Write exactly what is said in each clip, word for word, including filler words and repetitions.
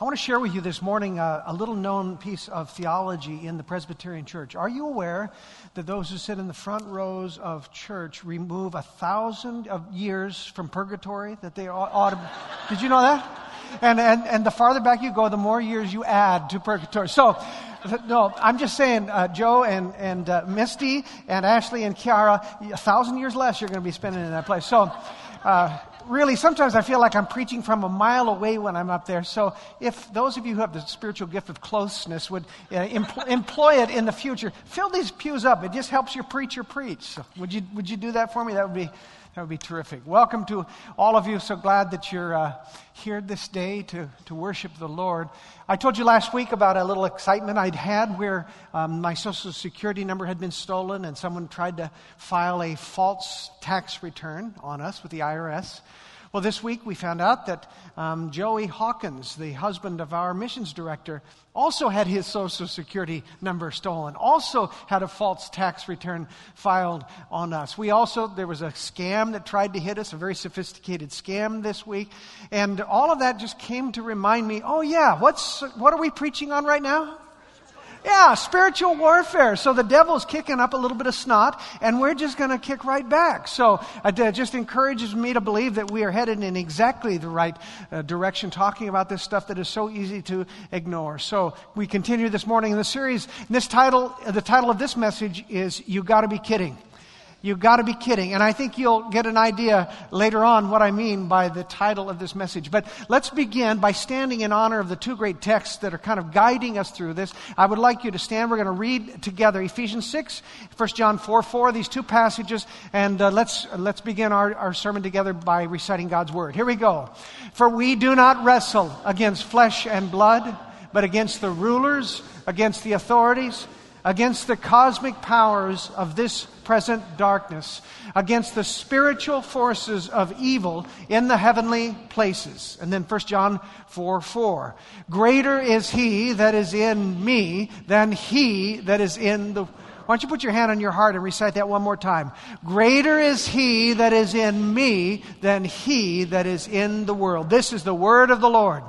I want to share with you this morning a, a little known piece of theology in the Presbyterian Church. Are you aware that those who sit in the front rows of church remove a thousand of years from purgatory? That they ought, ought to, did you know that? And, and and the farther back you go, the more years you add to purgatory. So, no, I'm just saying, uh, Joe and and uh, Misty and Ashley and Kiara, a thousand years less you're going to be spending in that place. So, uh, really, sometimes I feel like I'm preaching from a mile away when I'm up there. So, if those of you who have the spiritual gift of closeness would uh, empl- employ it in the future, fill these pews up. It just helps your preacher preach. So would you would you do that for me? That would be. That would be terrific. Welcome to all of you. So glad that you're uh, here this day to, to worship the Lord. I told you last week about a little excitement I'd had where um, my Social Security number had been stolen and someone tried to file a false tax return on us with the I R S. Well, this week we found out that um, Joey Hawkins, the husband of our missions director, also had his Social Security number stolen, also had a false tax return filed on us. We also, there was a scam that tried to hit us, a very sophisticated scam this week. And all of that just came to remind me, oh yeah, what's what are we preaching on right now? Yeah, spiritual warfare. So the devil's kicking up a little bit of snot, and we're just going to kick right back. So it just encourages me to believe that we are headed in exactly the right uh, direction, talking about this stuff that is so easy to ignore. So we continue this morning in the series. This title, the title of this message is "You Got to Be Kidding." You've got to be kidding. And I think you'll get an idea later on what I mean by the title of this message. But let's begin by standing in honor of the two great texts that are kind of guiding us through this. I would like you to stand. We're going to read together Ephesians six, First John four four, these two passages. And uh, let's let's begin our, our sermon together by reciting God's Word. Here we go. For we do not wrestle against flesh and blood, but against the rulers, against the authorities, against the cosmic powers of this present darkness, against the spiritual forces of evil in the heavenly places. And then First John four four. Greater is he that is in me than he that is in the... Why don't you put your hand on your heart and recite that one more time? Greater is he that is in me than he that is in the world. This is the word of the Lord.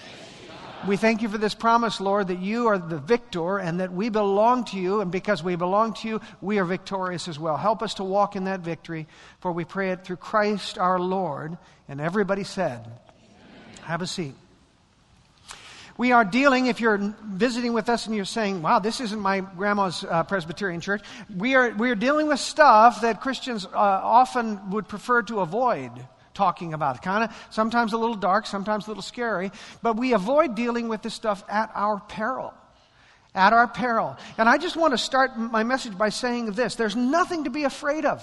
We thank you for this promise, Lord, that you are the victor and that we belong to you. And because we belong to you, we are victorious as well. Help us to walk in that victory, for we pray it through Christ our Lord. And everybody said, amen. Have a seat. We are dealing, if you're visiting with us and you're saying, wow, this isn't my grandma's uh, Presbyterian church. We are, we are dealing with stuff that Christians uh, often would prefer to avoid talking about. Kind of sometimes a little dark, sometimes a little scary, but we avoid dealing with this stuff at our peril. At our peril. And I just want to start my message by saying this. There's nothing to be afraid of.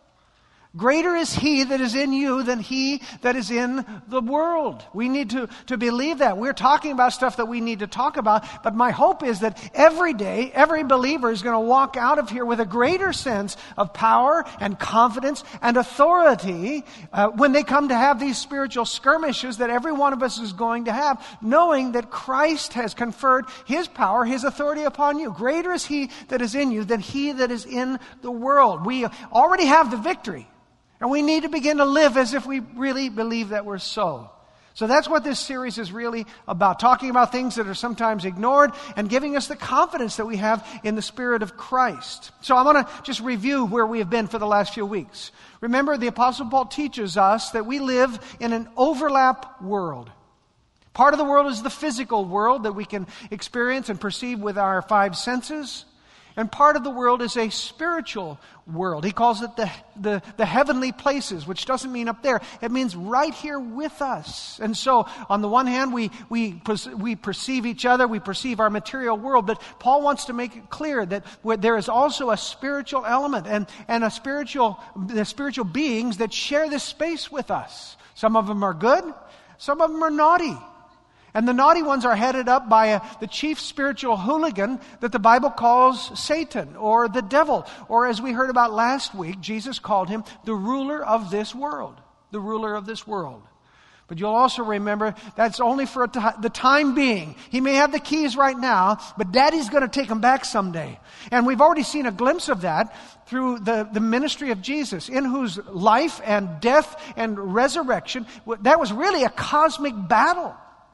Greater is he that is in you than he that is in the world. We need to, to believe that. We're talking about stuff that we need to talk about, but my hope is that every day, every believer is going to walk out of here with a greater sense of power and confidence and authority uh, when they come to have these spiritual skirmishes that every one of us is going to have, knowing that Christ has conferred his power, his authority upon you. Greater is he that is in you than he that is in the world. We already have the victory. And we need to begin to live as if we really believe that we're so. So that's what this series is really about. Talking about things that are sometimes ignored and giving us the confidence that we have in the Spirit of Christ. So I want to just review where we have been for the last few weeks. Remember, the Apostle Paul teaches us that we live in an overlap world. Part of the world is the physical world that we can experience and perceive with our five senses. And part of the world is a spiritual world. He calls it the, the, the heavenly places, which doesn't mean up there. It means right here with us. And so, on the one hand, we, we, we perceive each other, we perceive our material world, but Paul wants to make it clear that there is also a spiritual element and, and a spiritual, the spiritual beings that share this space with us. Some of them are good, some of them are naughty. And the naughty ones are headed up by a, the chief spiritual hooligan that the Bible calls Satan or the devil. Or as we heard about last week, Jesus called him the ruler of this world. The ruler of this world. But you'll also remember that's only for a t- the time being. He may have the keys right now, but Daddy's going to take them back someday. And we've already seen a glimpse of that through the, the ministry of Jesus, in whose life and death and resurrection, that was really a cosmic battle.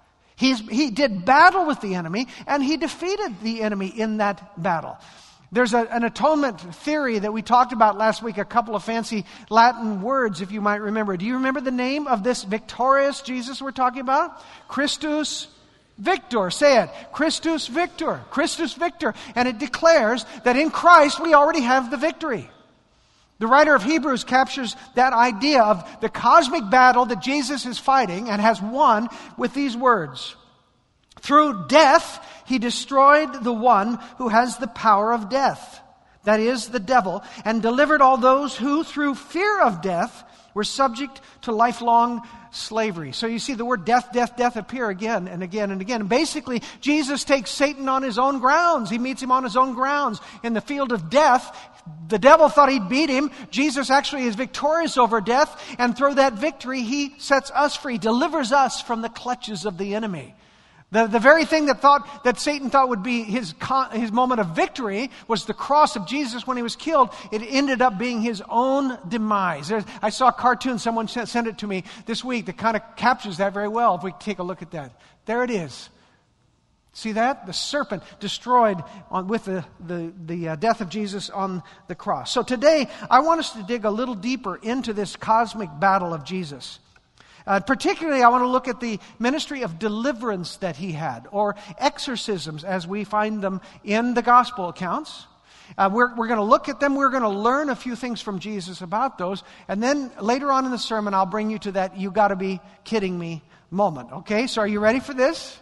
He's, he did battle with the enemy, and he defeated the enemy in that battle. There's a, an atonement theory that we talked about last week, a couple of fancy Latin words, if you might remember. Do you remember the name of this victorious Jesus we're talking about? Christus Victor. Say it. Christus Victor. Christus Victor. And it declares that in Christ we already have the victory. The writer of Hebrews captures that idea of the cosmic battle that Jesus is fighting and has won with these words. Through death, he destroyed the one who has the power of death, that is, the devil, and delivered all those who, through fear of death, were subject to lifelong slavery. So you see the word death, death, death appear again and again and again. And basically, Jesus takes Satan on his own grounds. He meets him on his own grounds. In the field of death, the devil thought he'd beat him. Jesus actually is victorious over death. And through that victory, he sets us free, delivers us from the clutches of the enemy. The, the very thing that thought that Satan thought would be his con, his moment of victory was the cross of Jesus when he was killed. It ended up being his own demise. There's, I saw a cartoon, someone sent, sent it to me this week that kind of captures that very well if we take a look at that. There it is. See that? The serpent destroyed on, with the, the, the uh, death of Jesus on the cross. So today, I want us to dig a little deeper into this cosmic battle of Jesus. Uh, particularly, I want to look at the ministry of deliverance that he had, or exorcisms as we find them in the gospel accounts. Uh, we're we're going to look at them. We're going to learn a few things from Jesus about those. And then later on in the sermon, I'll bring you to that you got to be kidding me moment. Okay, so are you ready for this?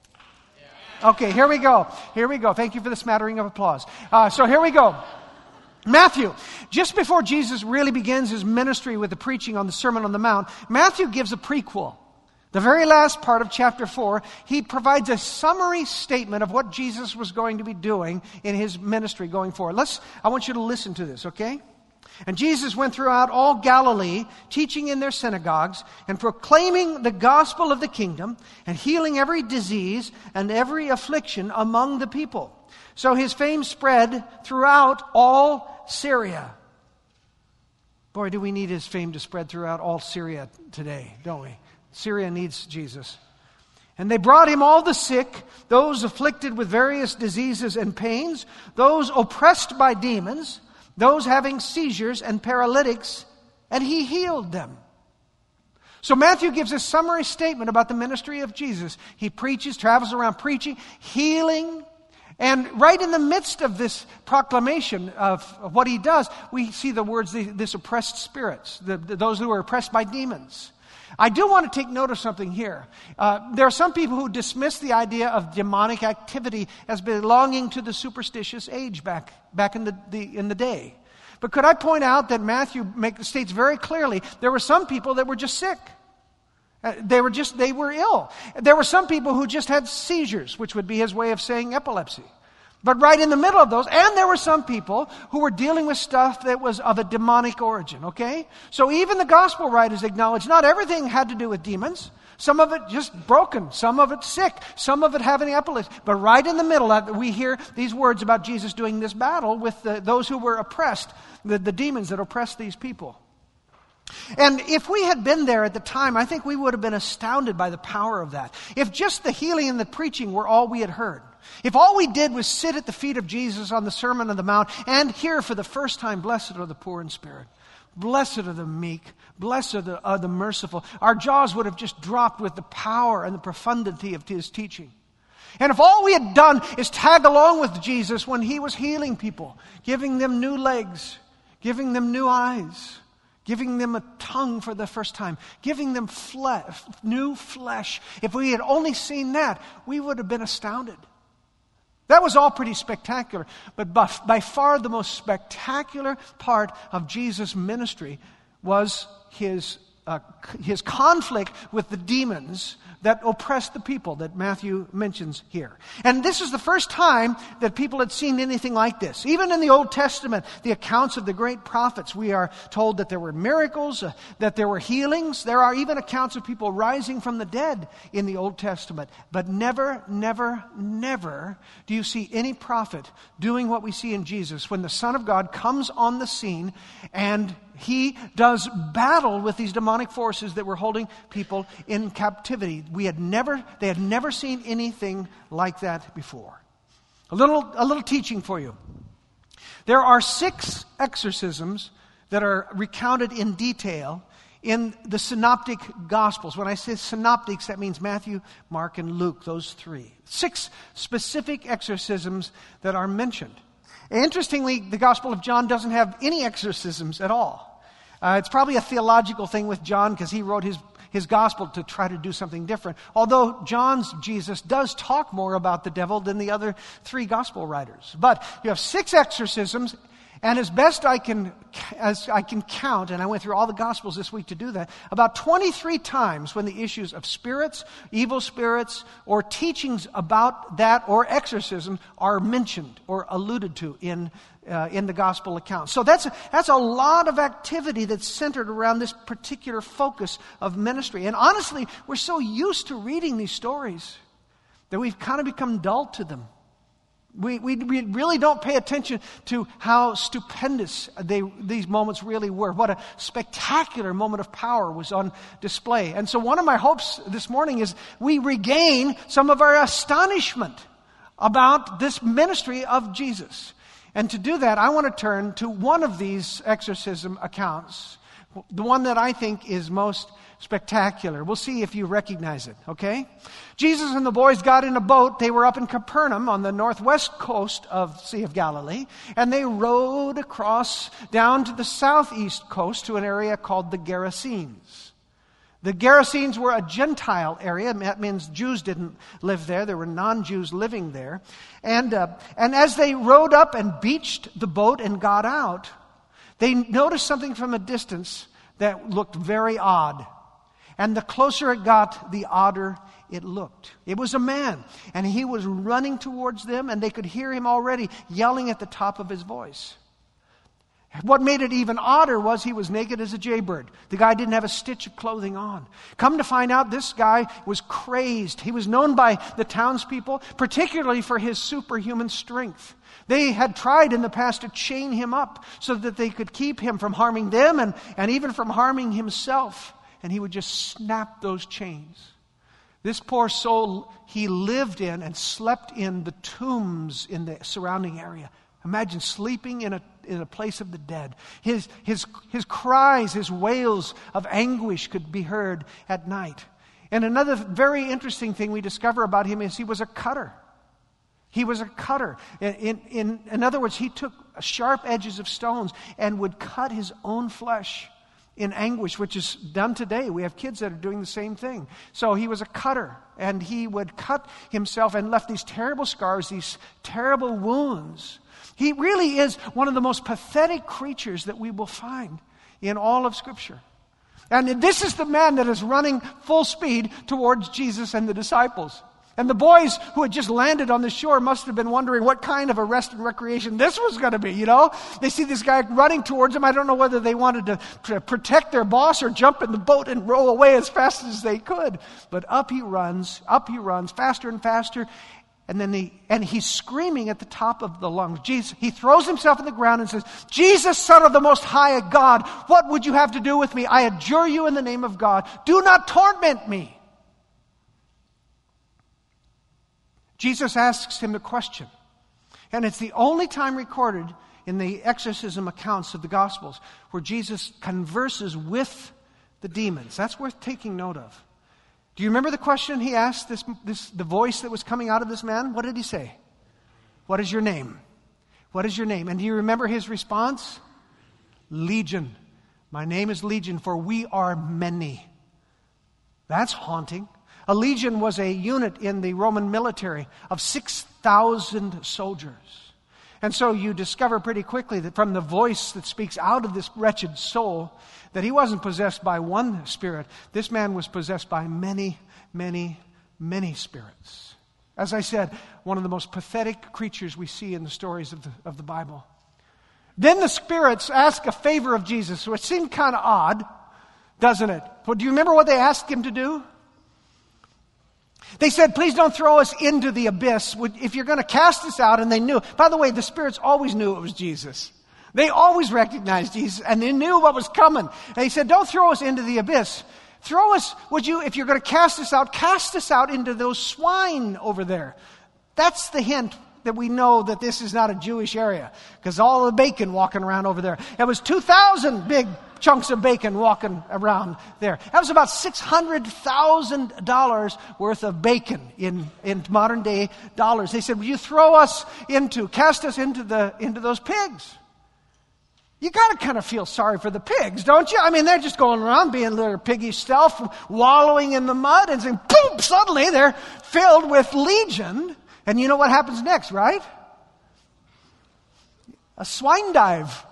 Okay, here we go. Here we go. Thank you for the smattering of applause. Uh, so here we go. Matthew, just before Jesus really begins his ministry with the preaching on the Sermon on the Mount, Matthew gives a prequel. The very last part of chapter four, he provides a summary statement of what Jesus was going to be doing in his ministry going forward. Let's, I want you to listen to this, okay? And Jesus went throughout all Galilee, teaching in their synagogues and proclaiming the gospel of the kingdom and healing every disease and every affliction among the people. So his fame spread throughout all Syria. Boy, do we need his fame to spread throughout all Syria today, don't we? Syria needs Jesus. And they brought him all the sick, those afflicted with various diseases and pains, those oppressed by demons, those having seizures and paralytics, and he healed them. So Matthew gives a summary statement about the ministry of Jesus. He preaches, travels around preaching, healing. And right in the midst of this proclamation of what he does, we see the words, this oppressed spirits, the, the, those who are oppressed by demons. I do want to take note of something here. Uh, there are some people who dismiss the idea of demonic activity as belonging to the superstitious age back, back in the, the, in the day. But could I point out that Matthew make, states very clearly there were some people that were just sick. Uh, they were just, they were ill. There were some people who just had seizures, which would be his way of saying epilepsy. But right in the middle of those, and there were some people who were dealing with stuff that was of a demonic origin, okay? So even the gospel writers acknowledge not everything had to do with demons. Some of it just broken, some of it sick, some of it having epilepsy. But right in the middle, we hear these words about Jesus doing this battle with the, those who were oppressed, the, the demons that oppressed these people. And if we had been there at the time, I think we would have been astounded by the power of that. If just the healing and the preaching were all we had heard. If all we did was sit at the feet of Jesus on the Sermon on the Mount and hear for the first time, blessed are the poor in spirit, blessed are the meek, blessed are the, are the merciful, our jaws would have just dropped with the power and the profundity of his teaching. And if all we had done is tag along with Jesus when he was healing people, giving them new legs, giving them new eyes, giving them a tongue for the first time, giving them flesh, new flesh. If we had only seen that, we would have been astounded. That was all pretty spectacular. But by, by far the most spectacular part of Jesus' ministry was his, uh, his conflict with the demons that oppressed the people that Matthew mentions here. And this is the first time that people had seen anything like this. Even in the Old Testament, the accounts of the great prophets, we are told that there were miracles, uh, that there were healings. There are even accounts of people rising from the dead in the Old Testament. But never, never, never do you see any prophet doing what we see in Jesus when the Son of God comes on the scene and He does battle with these demonic forces that were holding people in captivity. We had never, they had never seen anything like that before. A little, a little teaching for you. There are six exorcisms that are recounted in detail in the synoptic gospels. When I say synoptics, that means Matthew, Mark, and Luke, those three. Six specific exorcisms that are mentioned. Interestingly, the Gospel of John doesn't have any exorcisms at all. Uh, it's probably a theological thing with John because he wrote his, his gospel to try to do something different. Although John's Jesus does talk more about the devil than the other three gospel writers. But you have six exorcisms, and as best I can, as I can count, and I went through all the gospels this week to do that, about twenty-three times when the issues of spirits, evil spirits, or teachings about that or exorcism are mentioned or alluded to in Uh, in the gospel account. So that's a, that's a lot of activity that's centered around this particular focus of ministry. And honestly, we're so used to reading these stories that we've kind of become dull to them. We, we, we really don't pay attention to how stupendous they, these moments really were. What a spectacular moment of power was on display. And so one of my hopes this morning is we regain some of our astonishment about this ministry of Jesus. And to do that, I want to turn to one of these exorcism accounts, the one that I think is most spectacular. We'll see if you recognize it, okay? Jesus and the boys got in a boat. They were up in Capernaum on the northwest coast of the Sea of Galilee, and they rowed across down to the southeast coast to an area called the Gerasenes. The Gerasenes were a Gentile area. That means Jews didn't live there. There were non-Jews living there. And, uh, and as they rowed up and beached the boat and got out, they noticed something from a distance that looked very odd. And the closer it got, the odder it looked. It was a man, and he was running towards them, and they could hear him already yelling at the top of his voice. What made it even odder was he was naked as a jaybird. The guy didn't have a stitch of clothing on. Come to find out, this guy was crazed. He was known by the townspeople, particularly for his superhuman strength. They had tried in the past to chain him up so that they could keep him from harming them and, and even from harming himself. And he would just snap those chains. This poor soul, he lived in and slept in the tombs in the surrounding area. Imagine sleeping in a in a place of the dead. His, his, his cries, his wails of anguish could be heard at night. And another very interesting thing we discover about him is he was a cutter. He was a cutter. In, in, in, in other words, he took sharp edges of stones and would cut his own flesh in anguish, which is done today. We have kids that are doing the same thing. So he was a cutter, and he would cut himself and left these terrible scars, these terrible wounds. He really is one of the most pathetic creatures that we will find in all of Scripture. And this is the man that is running full speed towards Jesus and the disciples. And the boys who had just landed on the shore must have been wondering what kind of a rest and recreation this was going to be, you know? They see this guy running towards them. I don't know whether they wanted to, to protect their boss or jump in the boat and row away as fast as they could. But up he runs, up he runs, faster and faster. And then he, and he's screaming at the top of the lungs. Jesus, he throws himself on the ground and says, Jesus, Son of the Most High God, what would you have to do with me? I adjure you in the name of God. Do not torment me. Jesus asks him a question. And it's the only time recorded in the exorcism accounts of the Gospels where Jesus converses with the demons. That's worth taking note of. Do you remember the question he asked this, this, the voice that was coming out of this man? What did he say? What is your name? What is your name? And do you remember his response? Legion. My name is Legion, for we are many. That's haunting. A legion was a unit in the Roman military of six thousand soldiers. And so you discover pretty quickly that from the voice that speaks out of this wretched soul, that he wasn't possessed by one spirit. This man was possessed by many, many, many spirits. As I said, one of the most pathetic creatures we see in the stories of the, of the Bible. Then the spirits ask a favor of Jesus, which seemed kind of odd, doesn't it? But do you remember what they asked him to do? They said, please don't throw us into the abyss if you're going to cast us out. And they knew. By the way, the spirits always knew it was Jesus. They always recognized Jesus, and they knew what was coming. And he said, don't throw us into the abyss. Throw us, would you, if you're going to cast us out, cast us out into those swine over there. That's the hint that we know that this is not a Jewish area, because all the bacon walking around over there. It was two thousand big chunks of bacon walking around there. That was about six hundred thousand dollars worth of bacon in, in modern day dollars. They said, will you throw us into, cast us into the into those pigs? You got to kind of feel sorry for the pigs, don't you? I mean, they're just going around being little piggish stuff, wallowing in the mud, and saying, boom, suddenly they're filled with legion. And you know what happens next, right? A swine dive.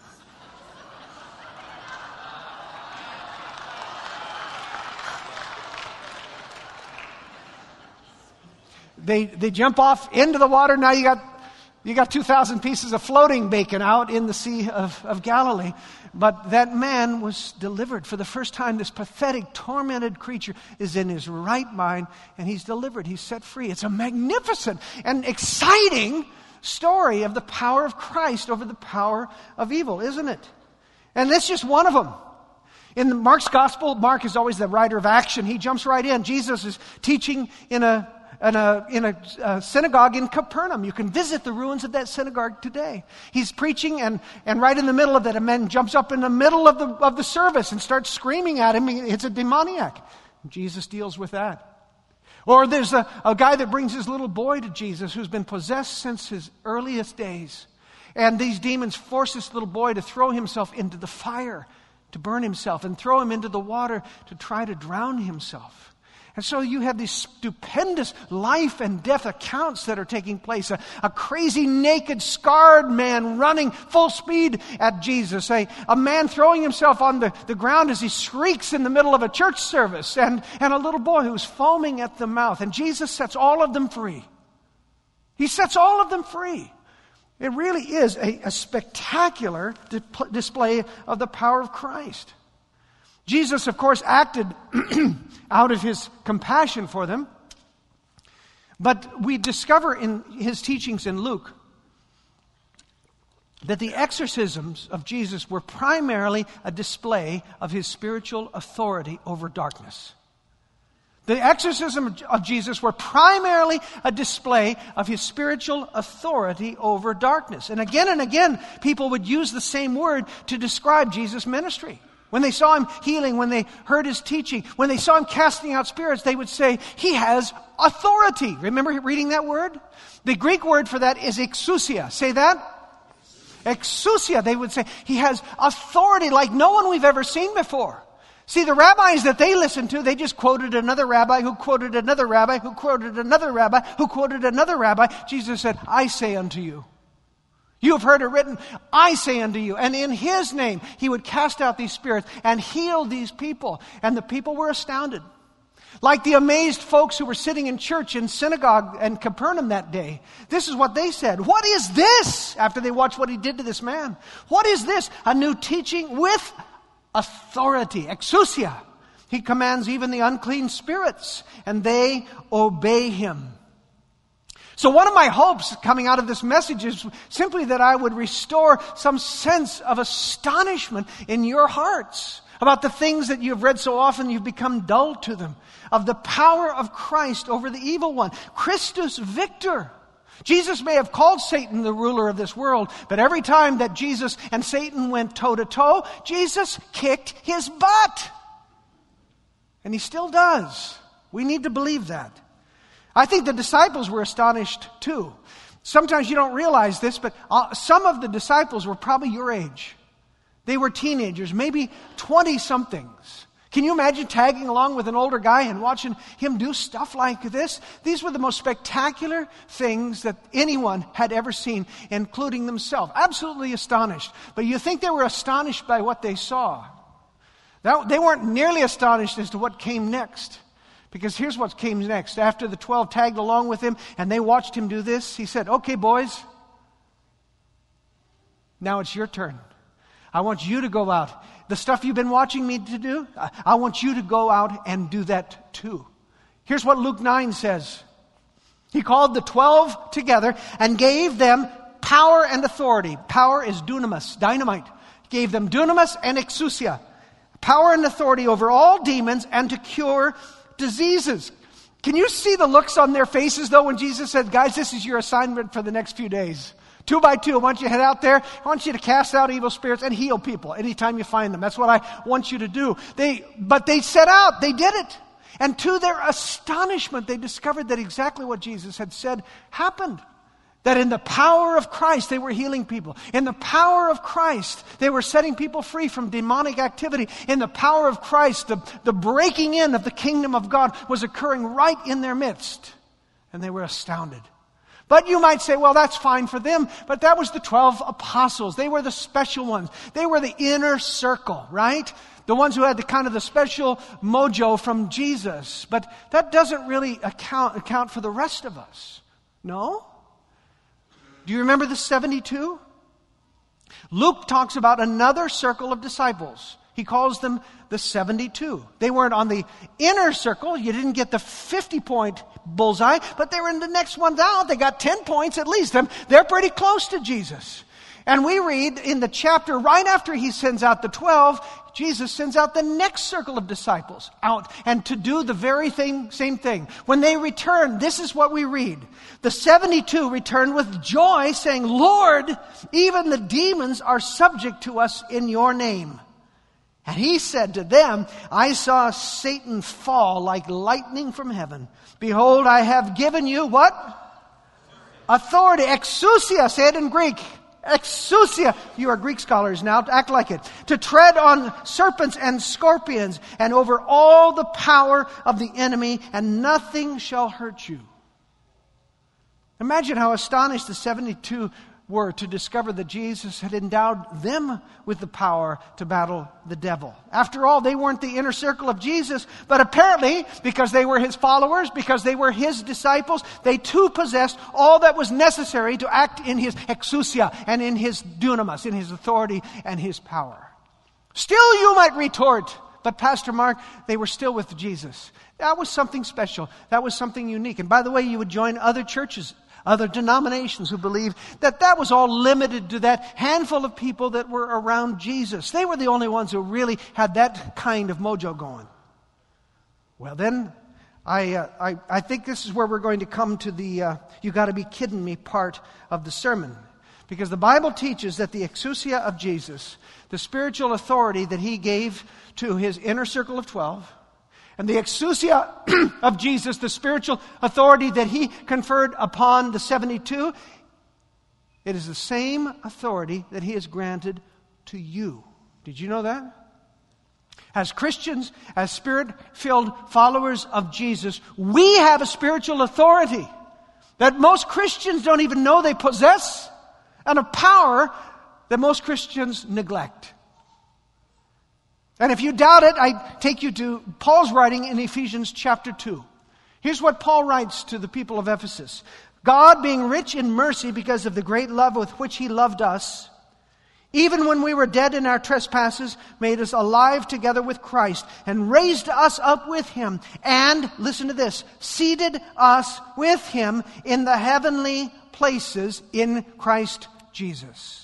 They they jump off into the water. Now you got you got two thousand pieces of floating bacon out in the Sea of, of Galilee. But that man was delivered. For the first time, this pathetic, tormented creature is in his right mind, and he's delivered. He's set free. It's a magnificent and exciting story of the power of Christ over the power of evil, isn't it? And that's just one of them. In Mark's gospel, Mark is always the writer of action. He jumps right in. Jesus is teaching in a In a, in a uh, synagogue in Capernaum. You can visit the ruins of that synagogue today. He's preaching, and, and right in the middle of it, a man jumps up in the middle of the, of the service and starts screaming at him. It's a demoniac. Jesus deals with that. Or there's a, a guy that brings his little boy to Jesus who's been possessed since his earliest days. And these demons force this little boy to throw himself into the fire, to burn himself, and throw him into the water to try to drown himself. And so you have these stupendous life and death accounts that are taking place. A, a crazy, naked, scarred man running full speed at Jesus. A, a man throwing himself on the, the ground as he shrieks in the middle of a church service. And, and a little boy who's foaming at the mouth. And Jesus sets all of them free. He sets all of them free. It really is a, a spectacular di- display of the power of Christ. Jesus, of course, acted out of his compassion for them. But we discover in his teachings in Luke that the exorcisms of Jesus were primarily a display of his spiritual authority over darkness. The exorcisms of Jesus were primarily a display of his spiritual authority over darkness. And again and again, people would use the same word to describe Jesus' ministry. When they saw him healing, when they heard his teaching, when they saw him casting out spirits, they would say, he has authority. Remember reading that word? The Greek word for that is exousia. Say that. Exousia. They would say, he has authority like no one we've ever seen before. See, the rabbis that they listened to, they just quoted another rabbi who quoted another rabbi who quoted another rabbi who quoted another rabbi. Jesus said, I say unto you. You have heard it written, I say unto you. And in his name, he would cast out these spirits and heal these people. And the people were astounded. Like the amazed folks who were sitting in church in synagogue in Capernaum that day. This is what they said. What is this? After they watched what he did to this man. What is this? A new teaching with authority. Exousia. He commands even the unclean spirits, and they obey him. So one of my hopes coming out of this message is simply that I would restore some sense of astonishment in your hearts about the things that you've read so often you've become dull to them, of the power of Christ over the evil one. Christus Victor. Jesus may have called Satan the ruler of this world, but every time that Jesus and Satan went toe-to-toe, Jesus kicked his butt. And he still does. We need to believe that. I think the disciples were astonished too. Sometimes you don't realize this, but uh, some of the disciples were probably your age. They were teenagers, maybe twenty-somethings. Can you imagine tagging along with an older guy and watching him do stuff like this? These were the most spectacular things that anyone had ever seen, including themselves. Absolutely astonished. But you think they were astonished by what they saw. That, they weren't nearly astonished as to what came next. Because here's what came next. After the twelve tagged along with him and they watched him do this, he said, okay, boys, now it's your turn. I want you to go out. The stuff you've been watching me to do, I want you to go out and do that too. Here's what Luke nine says. He called the twelve together and gave them power and authority. Power is dunamis, dynamite. Gave them dunamis and exousia. Power and authority over all demons and to cure diseases. Can you see the looks on their faces, though, when Jesus said, guys, this is your assignment for the next few days. Two by two, I want you to head out there. I want you to cast out evil spirits and heal people anytime you find them. That's what I want you to do. They, but they set out. They did it. And to their astonishment, they discovered that exactly what Jesus had said happened. That in the power of Christ, they were healing people. In the power of Christ, they were setting people free from demonic activity. In the power of Christ, the, the breaking in of the kingdom of God was occurring right in their midst. And they were astounded. But you might say, well, that's fine for them. But that was the twelve apostles. They were the special ones. They were the inner circle, right? The ones who had the kind of the special mojo from Jesus. But that doesn't really account, account for the rest of us. No? Do you remember the seventy-two? Luke talks about another circle of disciples. He calls them the seventy-two. They weren't on the inner circle. You didn't get the fifty-point bullseye, but they were in the next one down. They got ten points at least. They're pretty close to Jesus. And we read in the chapter right after he sends out the twelve, Jesus sends out the next circle of disciples out and to do the very thing, same thing. When they return, this is what we read. The seventy-two returned with joy, saying, Lord, even the demons are subject to us in your name. And he said to them, I saw Satan fall like lightning from heaven. Behold, I have given you what? Authority. Exousia, say it in Greek. Exousia. You are Greek scholars now. Act like it. To tread on serpents and scorpions and over all the power of the enemy, and nothing shall hurt you. Imagine how astonished the seventy-two were to discover that Jesus had endowed them with the power to battle the devil. After all, they weren't the inner circle of Jesus, but apparently, because they were his followers, because they were his disciples, they too possessed all that was necessary to act in his exousia and in his dunamis, in his authority and his power. Still, you might retort, but Pastor Mark, they were still with Jesus. That was something special. That was something unique. And by the way, you would join other churches, other denominations who believe that that was all limited to that handful of people that were around Jesus. They were the only ones who really had that kind of mojo going. Well then, I uh, I, I think this is where we're going to come to the uh, you got to be kidding me part of the sermon. Because the Bible teaches that the exousia of Jesus, the spiritual authority that he gave to his inner circle of twelve, and the exousia of Jesus, the spiritual authority that he conferred upon the seventy-two, it is the same authority that he has granted to you. Did you know that? As Christians, as Spirit-filled followers of Jesus, we have a spiritual authority that most Christians don't even know they possess, and a power that most Christians neglect. And if you doubt it, I take you to Paul's writing in Ephesians chapter two. Here's what Paul writes to the people of Ephesus. God, being rich in mercy because of the great love with which he loved us, even when we were dead in our trespasses, made us alive together with Christ and raised us up with him. And, listen to this, seated us with him in the heavenly places in Christ Jesus.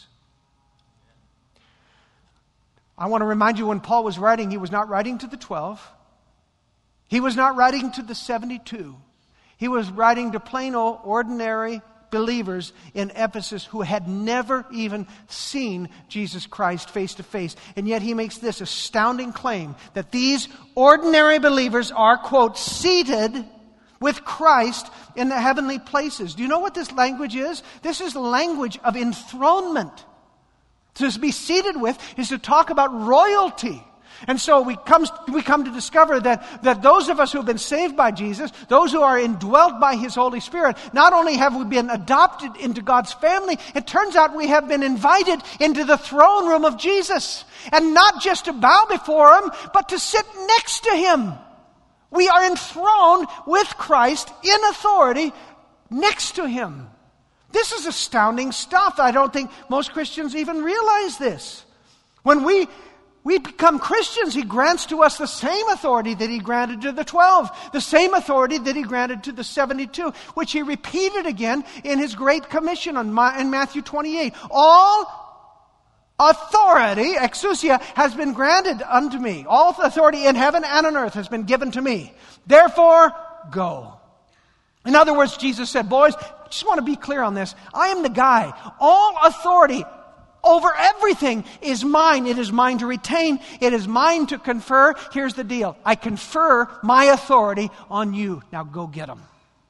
I want to remind you, when Paul was writing, he was not writing to the twelve. He was not writing to the seventy-two. He was writing to plain old ordinary believers in Ephesus who had never even seen Jesus Christ face to face. And yet he makes this astounding claim that these ordinary believers are, quote, seated with Christ in the heavenly places. Do you know what this language is? This is the language of enthronement. To be seated with is to talk about royalty. And so we come, we come to discover that, that those of us who have been saved by Jesus, those who are indwelt by his Holy Spirit, not only have we been adopted into God's family, it turns out we have been invited into the throne room of Jesus. And not just to bow before him, but to sit next to him. We are enthroned with Christ in authority next to him. This is astounding stuff. I don't think most Christians even realize this. When we we become Christians, He grants to us the same authority that He granted to the twelve, the same authority that He granted to the seventy-two, which He repeated again in His Great Commission in Matthew twenty-eight. All authority, exousia, has been granted unto me. All authority in heaven and on earth has been given to me. Therefore, go. In other words, Jesus said, boys, I just want to be clear on this. I am the guy. All authority over everything is mine. It is mine to retain. It is mine to confer. Here's the deal. I confer my authority on you. Now go get them.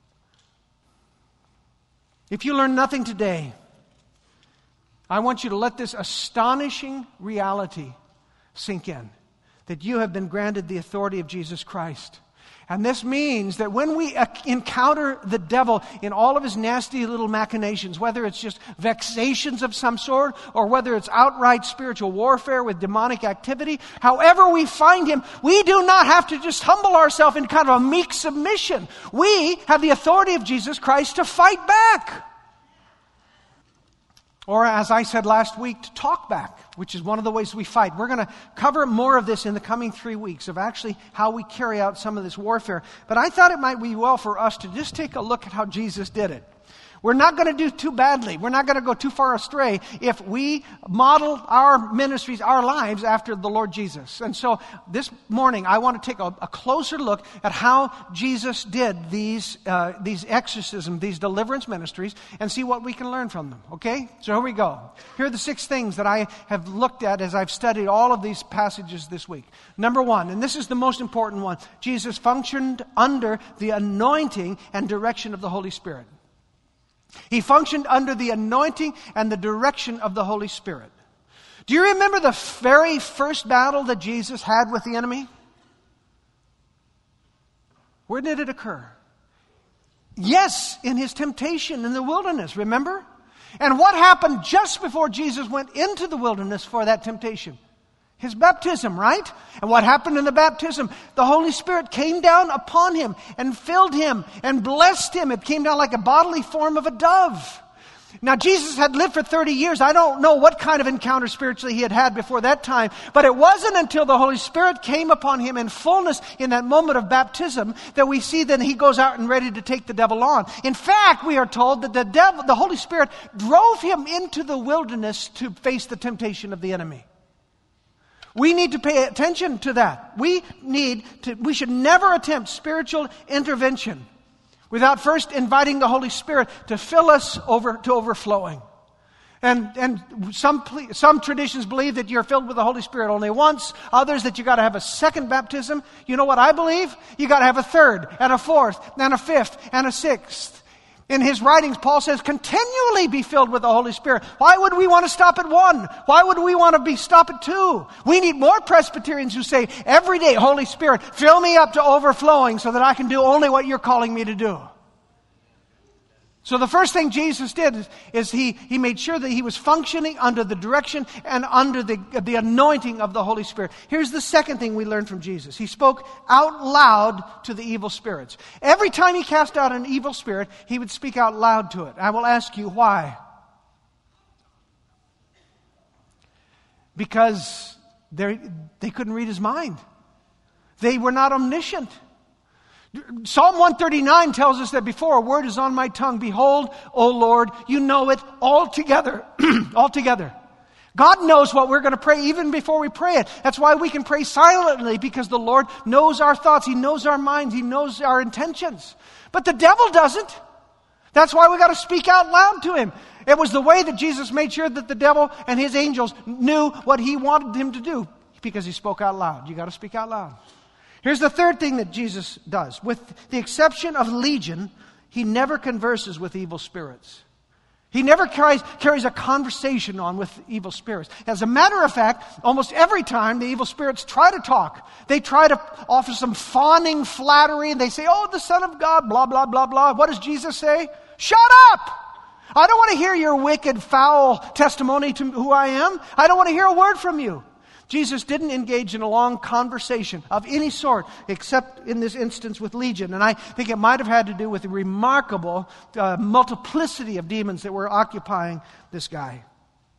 If you learn nothing today, I want you to let this astonishing reality sink in. That you have been granted the authority of Jesus Christ. And this means that when we encounter the devil in all of his nasty little machinations, whether it's just vexations of some sort, or whether it's outright spiritual warfare with demonic activity, however we find him, we do not have to just humble ourselves in kind of a meek submission. We have the authority of Jesus Christ to fight back. Or, as I said last week, to talk back, which is one of the ways we fight. We're going to cover more of this in the coming three weeks, of actually how we carry out some of this warfare. But I thought it might be well for us to just take a look at how Jesus did it. We're not going to do too badly. We're not going to go too far astray if we model our ministries, our lives after the Lord Jesus. And so this morning, I want to take a, a closer look at how Jesus did these uh, these exorcism, these deliverance ministries, and see what we can learn from them. Okay? So here we go. Here are the six things that I have looked at as I've studied all of these passages this week. Number one, and this is the most important one, Jesus functioned under the anointing and direction of the Holy Spirit. He functioned under the anointing and the direction of the Holy Spirit. Do you remember the very first battle that Jesus had with the enemy? Where did it occur? Yes, in his temptation in the wilderness, remember? And what happened just before Jesus went into the wilderness for that temptation? His baptism, right? And what happened in the baptism? The Holy Spirit came down upon him and filled him and blessed him. It came down like a bodily form of a dove. Now, Jesus had lived for thirty years. I don't know what kind of encounter spiritually he had had before that time, but it wasn't until the Holy Spirit came upon him in fullness in that moment of baptism that we see that he goes out and ready to take the devil on. In fact, we are told that the devil, the Holy Spirit drove him into the wilderness to face the temptation of the enemy. We need to pay attention to that. We need to, we should never attempt spiritual intervention without first inviting the Holy Spirit to fill us over to overflowing. And and some some traditions believe that you're filled with the Holy Spirit only once. Others that you got to have a second baptism. You know what I believe? You got to have a third and a fourth and a fifth and a sixth. In his writings, Paul says, continually be filled with the Holy Spirit. Why would we want to stop at one? Why would we want to be stop at two? We need more Presbyterians who say, every day, Holy Spirit, fill me up to overflowing so that I can do only what you're calling me to do. So the first thing Jesus did is, is he, he made sure that he was functioning under the direction and under the, the anointing of the Holy Spirit. Here's the second thing we learned from Jesus. He spoke out loud to the evil spirits. Every time he cast out an evil spirit, he would speak out loud to it. I will ask you why. Because they they couldn't read his mind. They were not omniscient. Psalm one thirty-nine tells us that before a word is on my tongue, behold, O Lord, you know it altogether. Altogether. God knows what we're going to pray even before we pray it. That's why we can pray silently, because the Lord knows our thoughts. He knows our minds. He knows our intentions. But the devil doesn't. That's why we got to speak out loud to him. It was the way that Jesus made sure that the devil and his angels knew what he wanted him to do, because he spoke out loud. You got to speak out loud. Here's the third thing that Jesus does. With the exception of Legion, he never converses with evil spirits. He never carries, carries a conversation on with evil spirits. As a matter of fact, almost every time the evil spirits try to talk, they try to offer some fawning flattery, and they say, oh, the Son of God, blah, blah, blah, blah. What does Jesus say? Shut up! I don't want to hear your wicked, foul testimony to who I am. I don't want to hear a word from you. Jesus didn't engage in a long conversation of any sort, except in this instance with Legion. And I think it might have had to do with the remarkable uh, multiplicity of demons that were occupying this guy.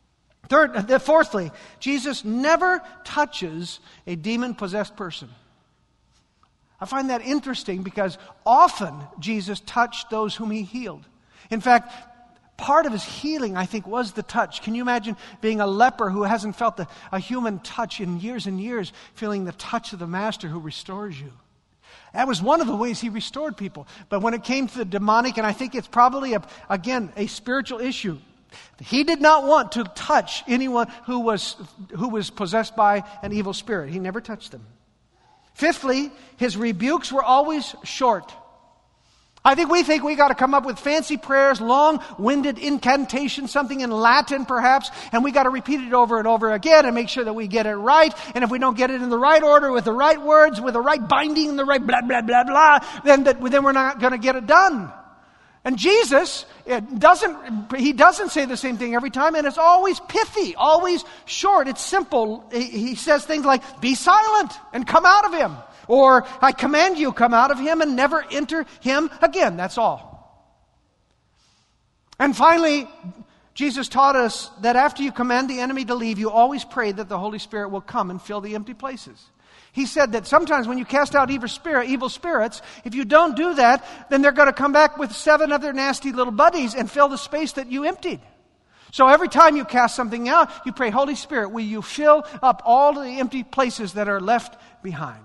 Third, uh, fourthly, Jesus never touches a demon-possessed person. I find that interesting because often Jesus touched those whom he healed. In fact, part of his healing, I think, was the touch. Can you imagine being a leper who hasn't felt the, a human touch in years and years, feeling the touch of the Master who restores you? That was one of the ways he restored people. But when it came to the demonic, and I think it's probably, a, again, a spiritual issue, he did not want to touch anyone who was, who was possessed by an evil spirit. He never touched them. Fifthly, his rebukes were always short. I think we think we got to come up with fancy prayers, long-winded incantations, something in Latin perhaps, and we got to repeat it over and over again and make sure that we get it right. And if we don't get it in the right order, with the right words, with the right binding, and the right blah, blah, blah, blah, then, that, then we're not going to get it done. And Jesus it doesn't, he doesn't say the same thing every time, and it's always pithy, always short. It's simple. He, he says things like, be silent and come out of him. Or, I command you, come out of him and never enter him again. That's all. And finally, Jesus taught us that after you command the enemy to leave, you always pray that the Holy Spirit will come and fill the empty places. He said that sometimes when you cast out evil spirit, evil spirits, if you don't do that, then they're going to come back with seven other nasty little buddies and fill the space that you emptied. So every time you cast something out, you pray, Holy Spirit, will you fill up all the empty places that are left behind?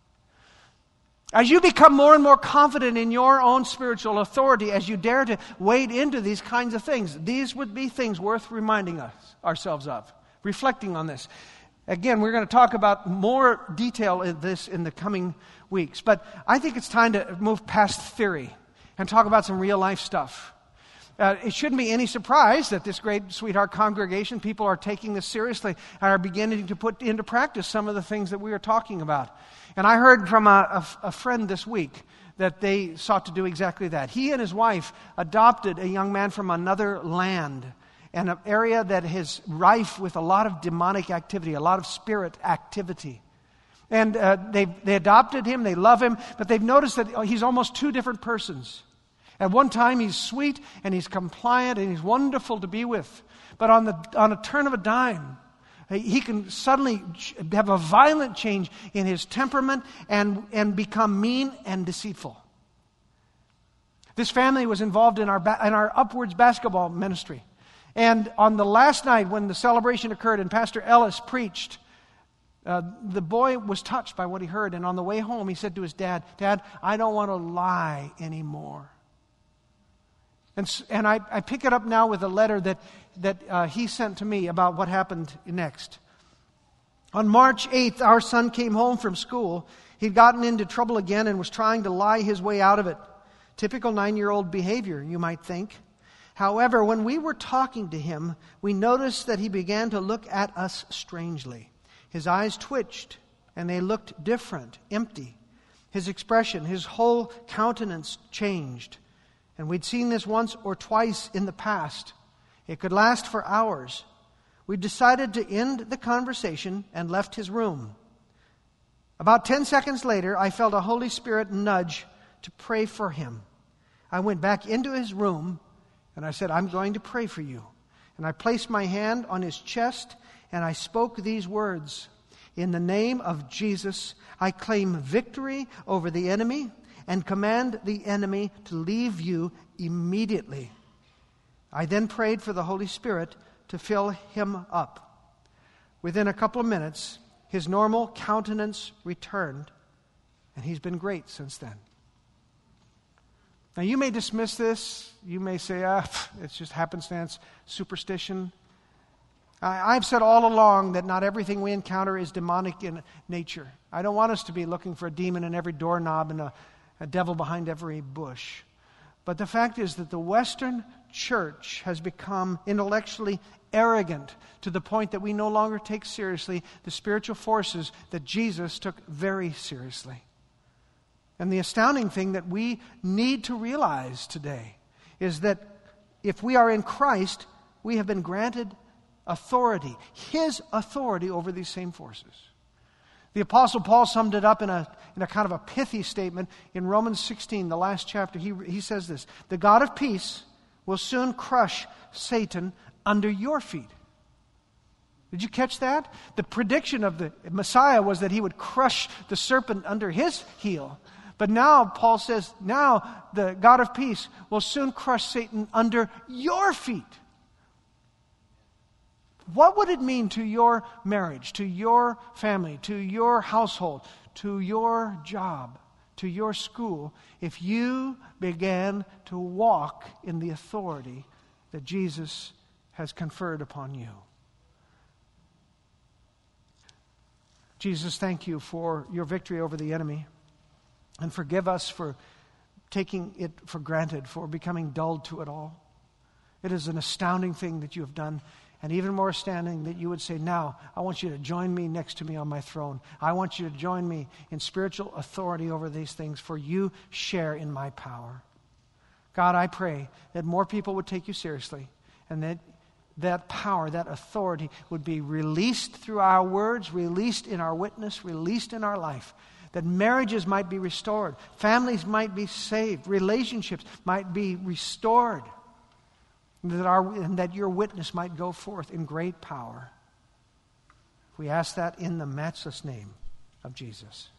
As you become more and more confident in your own spiritual authority, as you dare to wade into these kinds of things, these would be things worth reminding us ourselves of, reflecting on this. Again, we're going to talk about more detail in this in the coming weeks. But I think it's time to move past theory and talk about some real life stuff. Uh, it shouldn't be any surprise that this great sweetheart congregation, people are taking this seriously and are beginning to put into practice some of the things that we are talking about. And I heard from a, a, a friend this week that they sought to do exactly that. He and his wife adopted a young man from another land, and an area that is rife with a lot of demonic activity, a lot of spirit activity. And uh, they they adopted him, they love him, but they've noticed that he's almost two different persons. At one time he's sweet and he's compliant and he's wonderful to be with. But on the on a turn of a dime, he can suddenly have a violent change in his temperament and, and become mean and deceitful. This family was involved in our ba- in our Upwards basketball ministry. And on the last night when the celebration occurred and Pastor Ellis preached, uh, the boy was touched by what he heard. And on the way home, he said to his dad, Dad, I don't want to lie anymore. And, and I, I pick it up now with a letter that, that uh, he sent to me about what happened next. On March eighth, our son came home from school. He'd gotten into trouble again and was trying to lie his way out of it. Typical nine-year-old behavior, you might think. However, when we were talking to him, we noticed that he began to look at us strangely. His eyes twitched, and they looked different, empty. His expression, his whole countenance changed. And we'd seen this once or twice in the past. It could last for hours. We decided to end the conversation and left his room. About ten seconds later, I felt a Holy Spirit nudge to pray for him. I went back into his room, and I said, I'm going to pray for you. And I placed my hand on his chest, and I spoke these words. In the name of Jesus, I claim victory over the enemy and command the enemy to leave you immediately. I then prayed for the Holy Spirit to fill him up. Within a couple of minutes, his normal countenance returned, and he's been great since then. Now, you may dismiss this. You may say, ah, it's just happenstance, superstition. I, I've said all along that not everything we encounter is demonic in nature. I don't want us to be looking for a demon in every doorknob and a, a devil behind every bush. But the fact is that the Western church has become intellectually arrogant to the point that we no longer take seriously the spiritual forces that Jesus took very seriously. And the astounding thing that we need to realize today is that if we are in Christ, we have been granted authority, His authority over these same forces. The Apostle Paul summed it up in a, in a kind of a pithy statement in Romans sixteen, the last chapter. He, he says this, the God of peace will soon crush Satan under your feet. Did you catch that? The prediction of the Messiah was that he would crush the serpent under his heel. But now, Paul says, now the God of peace will soon crush Satan under your feet. What would it mean to your marriage, to your family, to your household, to your job, to your school, if you began to walk in the authority that Jesus has conferred upon you? Jesus, thank you for your victory over the enemy. And forgive us for taking it for granted, for becoming dulled to it all. It is an astounding thing that you have done. And even more astounding that you would say, now, I want you to join me next to me on my throne. I want you to join me in spiritual authority over these things, for you share in my power. God, I pray that more people would take you seriously, and that that power, that authority would be released through our words, released in our witness, released in our life. That marriages might be restored, families might be saved, relationships might be restored, that our, and that your witness might go forth in great power. We ask that in the matchless name of Jesus.